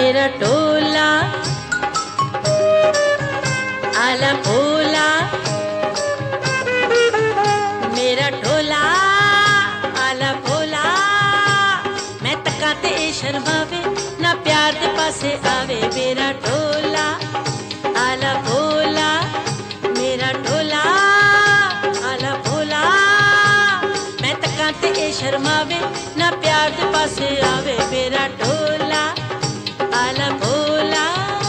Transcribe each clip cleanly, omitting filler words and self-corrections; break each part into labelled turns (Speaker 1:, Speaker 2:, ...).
Speaker 1: मेरा टोला आला भोला, मेरा टोला आला भोला। मैं तका ते शर्मावे ना प्यार दे पासे आवे। मेरा टोला आला भोला, मेरा टोला आला भोला। मैं तका ते शर्मावे ना प्यार दे पासे आवे। मेरा टोला आला भोला।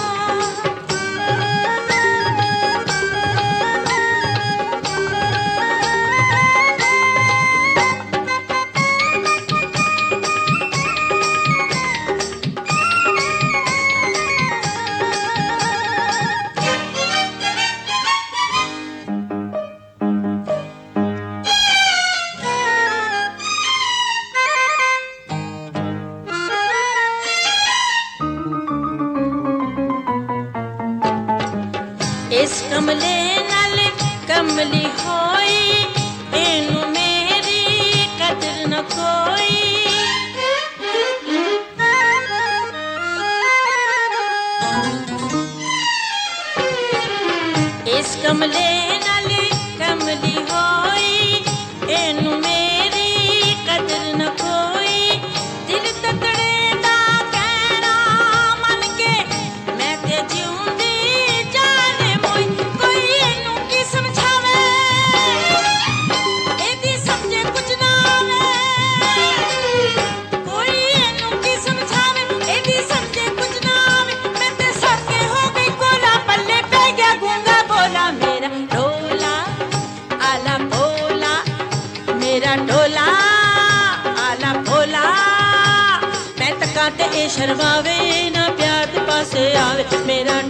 Speaker 1: इस कमले नाल कमली होई, इनू मेरी कदर न कोई। इस कमले नाल कमली होई, इनू मेरी कदर न कोई। दिल तकड़े दा कहना मन के मैं ते जिउंदी जाने मोई। कोई इनू की समझावे एदी समझे कुछ ना आवे। कोई इनू की समझावे एदी समझे कुछ ना आवे। मैं ते सके हो गई कोला, पल्ले पै गया गूंगा बोला। मेरा टोला आला भोला, मेरा टोला आला भोला। मैं तका ते शर्मावे ना प्यार दे पासे आवे। मेरा